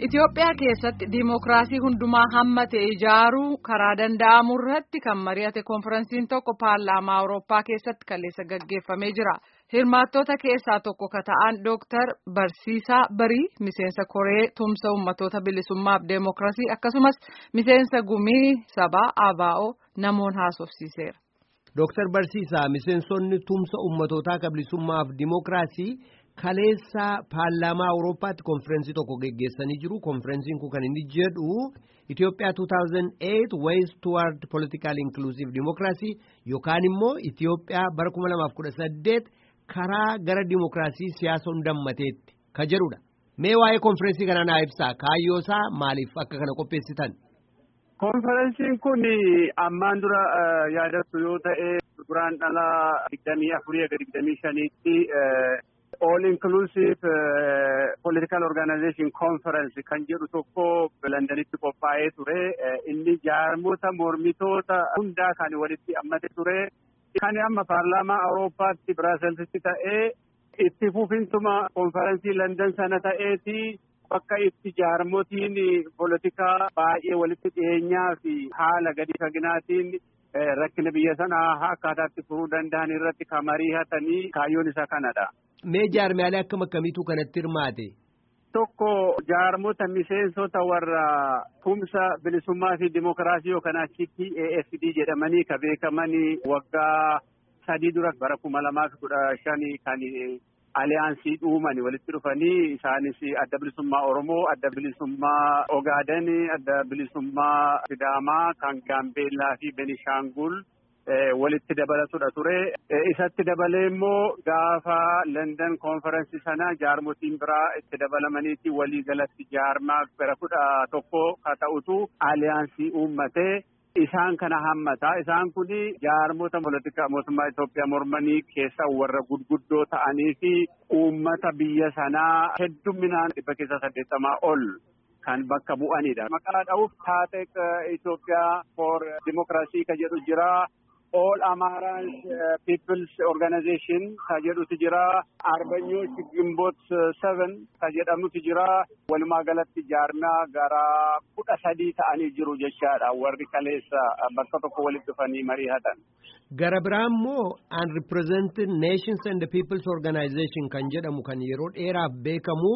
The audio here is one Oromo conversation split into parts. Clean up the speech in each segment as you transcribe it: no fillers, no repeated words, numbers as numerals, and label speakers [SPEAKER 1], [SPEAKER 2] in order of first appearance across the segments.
[SPEAKER 1] Itoophiyaa keessatti diimokiraasii hundumaa hammate ijaaruu karaa danda'amu irratti kan mari'ate konferensiin tokko paarlaamaa Awurooppaa keessatti kaleessa gaggeeffamee jira. Hirmaattota keessaa tokko ka ta'an Dooktar Barsiisaa Barii miseensa Koree tumsa uummattoota bilisummaaf diimokiraasii akkasumas miseensa gumii sabaa ABO namoon haasofsiiseera.
[SPEAKER 2] Dooktar Barsiisaa miseensonni tumsa uummattootaa bilisummaaf diimokiraasii kaleessa paarlaamaa Awurooppaatti konferensii tokko geggeessanii jiru. Konferensiin kun kan inni jedhu Itoophiyaa 2008 Ways Toward Political Inclusive Democracy yookaan immoo Itoophiyaa bara 2018 karaa gara dimokiraasii siyaasa hundammateetti ka jedhudha. Mee waa'ee konferensii kana naa ibsaa kaayyoosaa maaliif akka kana qopheessitan?
[SPEAKER 3] Konferensiin kun ammaan dura yaadattu yoo ta'e duraan dhalaa 24-25tti All Inclusive Political Organization Conference kan jedhu tokko Londanitti qophaa'ee ture. Inni jaarmota mormitoota hundaa kan walitti hammate ture. Kan amma paarlaamaa Awurooppaatti Biraaselsitti ta'ee itti fufinsuma konferensii London sana ta'eeti bakka itti jaarmotiin politikaa baay'ee walitti dhiyeenyaa fi haala gadi faginaatiin rakkina biyya sanaa akkaataatti furuu danda'an irratti kan mari'atanii kaayyoon isaa kanadha.
[SPEAKER 2] Mee jaarmiyaalee akkam akkamiitu kanatti hirmaate?
[SPEAKER 3] Tokko jaarmota miseensota warra tumsa bilisummaa fi dimokiraasii yookaan achitti AFD jedhamanii kan beekamanii waggaa 3 dura bara 2015 kan aliyaansii dhuumanii walitti dhufanii isaanis adda bilisummaa Oromoo, adda bilisummaa Ogaaden, adda bilisummaa Sidaamaa kan Gaambeellaa fi Benishaangul walitti dabalatudha ture. Isatti dabalee immoo gaafa London konferensii sana jaarmotiin biraa itti dabalamaniiti walii galatti jaarmaa gara 11 ka ta'utu aliyaansii uummate. Isaan kana hammata. Isaan kun jaarmota politikaa mootummaa Itoophiyaa mormanii keessa warra gurguddoo ta'anii fi uummata biyya sanaa hedduminaan 180 ol kan bakka bu'anidha. Maqaa dha'uuf Taateq Itoophiyaa for Democracy ka jedhu jira. All Amara People's Organization ka jedhutu jira. Arbanyooch Gimboot 7 ka jedhamutu jira. Walumaa galatti jaarmaa gara 13 ta'anii jiru jechaadha. Warri kaleessa bakka tokko walitti dhufanii mari'atan.
[SPEAKER 2] Gara biraa immoo Unrepresented Nations and the People's Organization kan jedhamu kan yeroo dheeraaf beekamu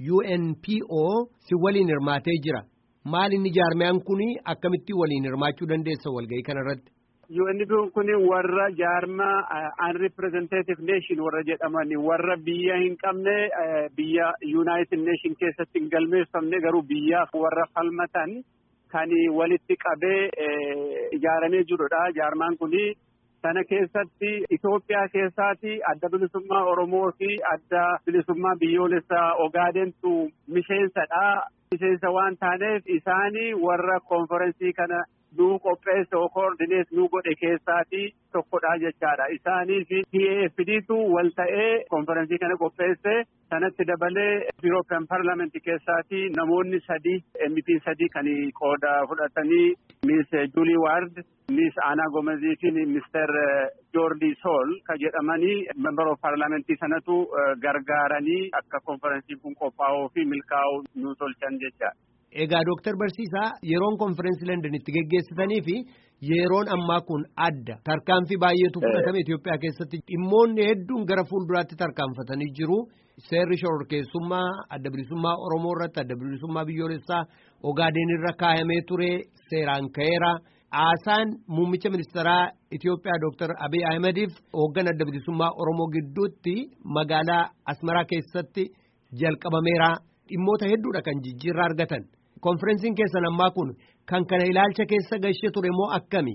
[SPEAKER 2] UNPO si waliin hirmaatee jira. Maal inni jaarmiyaan kun akkamitti waliin hirmaachuu dandeessa walgahii kanarratti?
[SPEAKER 3] UNPO kun warra jaarmaa unrepresentative nation warra jedhamani warra biyya hin qabne biyya United Nation keessatti hin galmeeffamne garuu biyyaaf warra falmatan kan walitti qabee ijaaramee jirudha. Jaarmaan kun sana keessatti Itoophiyaa keessaati adda bilisummaa Oromoo fi adda bilisummaa biyyoolessaa Ogaadentu miseensadha. Miseensa waan taaneef isaanii warra konferensii kana nuu qopheesse o koordineet nuu godhe keessaati tokkodha jechaadha. Isaanii fi PAFDtu wal ta'ee konferensii kana qopheesse. Sanatti dabalee European Parliament keessaati namoonni 3 MP 3 kan qooda fudhatanii Miss Julie Ward, Miss Anna Gomez fi Mr. Jordi Sol ka jedhamanii member of Parliament sanatu gargaaranii akka konferensiin kun qophaa'uu fi milkaa'uu nu tolchan jecha.
[SPEAKER 2] Egaa Dooktar Barsiisaa yeroon konferensii London itti geggeessitanii fi yeroon ammaa kun adda tarkaanfii baay'eetu fudhatame Itoophiyaa keessatti dhimmoonni hedduun gara fuulduraatti tarkaanfatanii jiru. Seerri shororkeessummaa adda bilisummaa Oromoo irratti adda bilisummaa biyyoolessaa Ogaaden irra kaayamee ture seeraan ka'eera. Haasaan muummicha ministeeraa Itoophiyaa Dooktar Abiy Ahmediif hoogganaa adda bilisummaa Oromoo gidduutti magaalaa Asmaraa keessatti jalqabameera. Dhimmoota hedduudha kan jijjiirraa argatan. Konferensiin keessan ammaa kun kan kana ilaalcha keessa galchee ture moo akkami?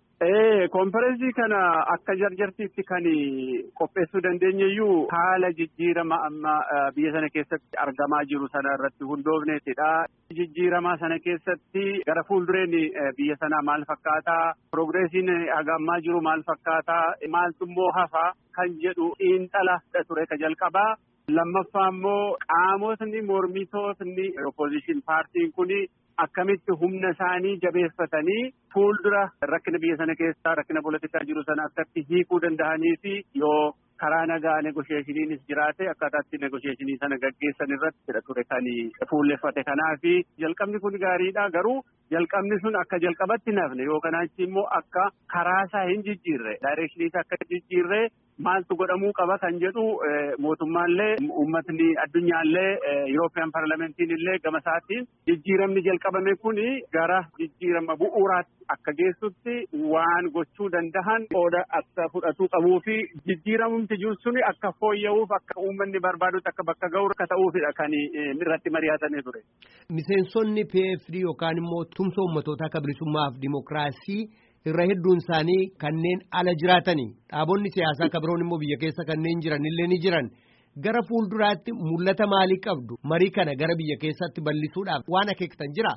[SPEAKER 3] Konferensii kana akka jarjartiitti kan qopheessuu dandeenyeyyuu haala jijjiirama amma biyya sana keessatti argamaa jiru sana irratti hundoofneetidha. Jijjiirama sana keessatti gara fuuldureen biyya sanaa maal fakkaataa? Progresiin hagammaa jiru maal fakkaataa? Maaltummoo hafa kan jedhu xiinxala ture ka jalqabaa. Lammaffaa immoo qaamotni mormitootni opposition paartiin kun akkamitti humna isaanii jabeeffatanii fuuldura rakkina biyya sana keessaa rakkina politikaa jiru sana akkatti hiikuu danda'anii fi yoo karaa nagaa negosheeshiniinis jiraate akkaataatti negosheeshinii sana gaggeessan irratti ture kan fuulleffate. Kanaaf jalqabni kun gaariidha. Garuu jalqabni sun akka jalqabatti nafne yookaan achi immoo akka karaasaa hin jijjiirre daayireekshiniis akka jijjiirre maaltu godhamuu qaba kan jedhu mootummaallee uummatni addunyaallee Yurooppiyaan Paarlamentiin illee gama isaatiin jijjiiramni jalqabame kuni gara jijjiirama bu'uuraatti akka geessutti waan gochuu dandahan qooda akka fudhatuu qabuu fi jijjiiramumti jiru suni akka fooyya'uuf akka uummanni barbaadutti akka bakka ga'u akka ta'uufidha kan irratti mari'atamee ture.
[SPEAKER 2] Miseensonni PFD yookaan immoo tumsa uummatootaa akka bilisummaaf dimookiraasii irra hedduun isaanii kanneen ala jiraatanii dhaabonni siyaasaa akka biroon immoo biyya keessa kanneen jiran illee ni jiran gara fuulduraatti mul'ata maalii qabdu marii kana gara biyya keessatti bal'isuudhaaf waan akeektan jira?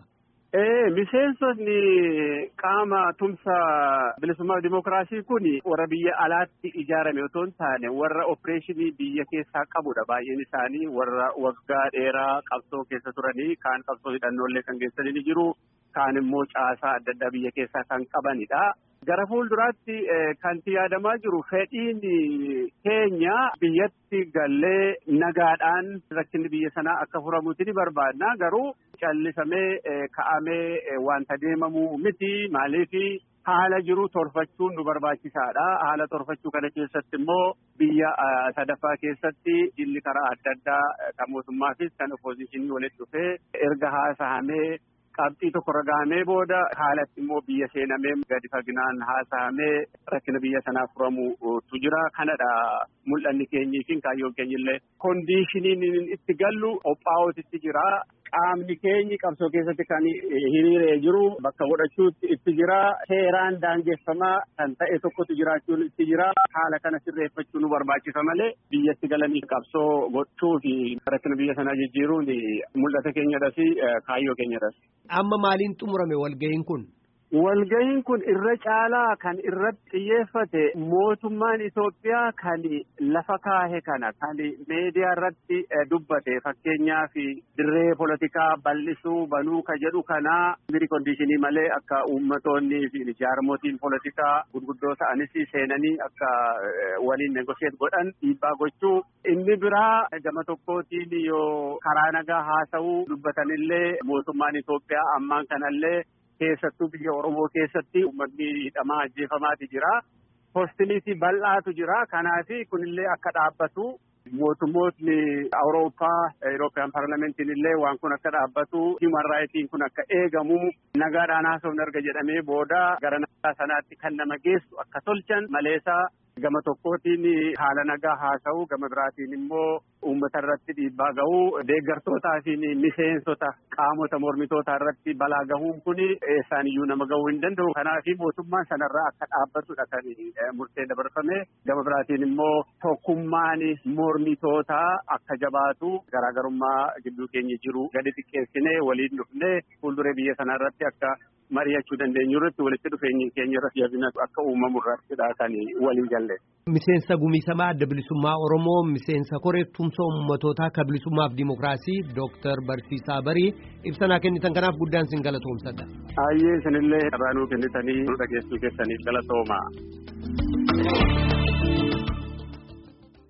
[SPEAKER 3] Miseensonni qaama tumsa bilisummaa dimookiraasii kun warra biyya alaatti ijaarame otoo hin taane warra opereeshinii biyya keessaa qabudha. Baay'een isaanii warra waggaa dheeraa qabsoo keessa turanii kaan qabsoo hidhannoolee kan geessanii ni jiru. Kaan immoo caasaa adda addaa biyya keessaa kan qabanidha. Gara fuulduraatti kanti yaadamaa jiru fedhiin keenya biyyatti gallee nagaadhaan rakkinni biyya sanaa akka furamuuti ni barbaadna. Garuu callisamee ka'amee wanta deemamu miti. Maaliif haala jiru torfachuun nu barbaachisaadha. Haala torfachuu kana keessatti immoo biyya sadaffaa keessatti jilli karaa adda addaa kan mootummaafis kan oppoziishinii walitti dhufee erga haasahamee qabxii tokko ragaamee booda haalatti immoo biyya seenamee gadi faginaan haasahamee rakkina biyya sanaa furamutu jira. Kanadha mul'anni keenyii fi kaayyoon keenyillee kondiishiniin itti gallu qophaa'ootitti jira. Qaamni keenyi qabsoo keessatti kan hiriiree jiru bakka godhachuutti itti jira. Seeraan daangeffamaa kan ta'e tokkotu jiraachuun itti jira. Haala kana sirreeffachuu nu barbaachisa malee biyyatti galanii qabsoo gochuu fi rakkina biyya sanaa jijjiiruun mul'ata keenyadhas kaayyoo keenyadhas.
[SPEAKER 2] Amma maaliin xumurame walga'iin kun?
[SPEAKER 3] Walga'iin kun irra caalaa kan irratti xiyyeeffate mootummaan Itoophiyaa kan lafa kaahe kana kan meediyaa irratti dubbate fakkeenyaaf dirree politikaa bal'isuu banuu ka jedhu kana miri kondiishinii malee akka uummatoonni fi jaarmotiin politikaa gurguddoo ta'anis seenanii akka waliin negosheet godhan dhiibbaa gochuu. Inni biraa gama tokkootiin yoo karaa nagaa haasa'uu dubbatanillee mootummaan Itoophiyaa ammaan kanallee keessattuu biyya Oromoo keessatti uummatni hidhamaa ajjeefamaati jira. Hoostiliitii bal'aatu jira. Kanaaf kunillee akka dhaabbatu mootummootni Awurooppaa Yurooppiyaan Paarlamentiin illee waan kun akka dhaabbatu hiuman raayitiin kun akka eegamu nagaadhaan haasofni erga jedhamee booda gara nagaa sanaatti kan nama geessu akka tolchan maleesaa gama tokkootiin haala nagaa haasa'u gama biraatiin immoo uummata irratti dhiibbaa gahuu deeggartootaa fi miseensota qaamota mormitootaa irratti balaa gahuun kun eessaaniyyuu nama gahuu hin danda'u. Kanaaf mootummaan sanarraa akka dhaabbatudha kan murtee dabarfame. Gama biraatiin immoo tokkummaan mormitootaa akka jabaatu garaagarummaa gidduu keenya jiru gadi xiqqeessinee waliin dhufnee fuulduree biyya sanarratti akka mari'achuu dandeenyu irratti walitti dhufeenyi keenya irratti jabinatu akka uumamu irrattidha kan walii galle.
[SPEAKER 2] Miseensa gumiisamaa adda bilisummaa Oromoo miseensa koree tumsa uummatootaa ka bilisummaaf dimookiraasii Dr. Barsiisaa Barii ibsanaa kennitan kanaaf guddaan sin galatoomsadha.
[SPEAKER 3] Ayyee isinillee irraa nuu kennitanii nu dhageessuu keessaniif galatooma.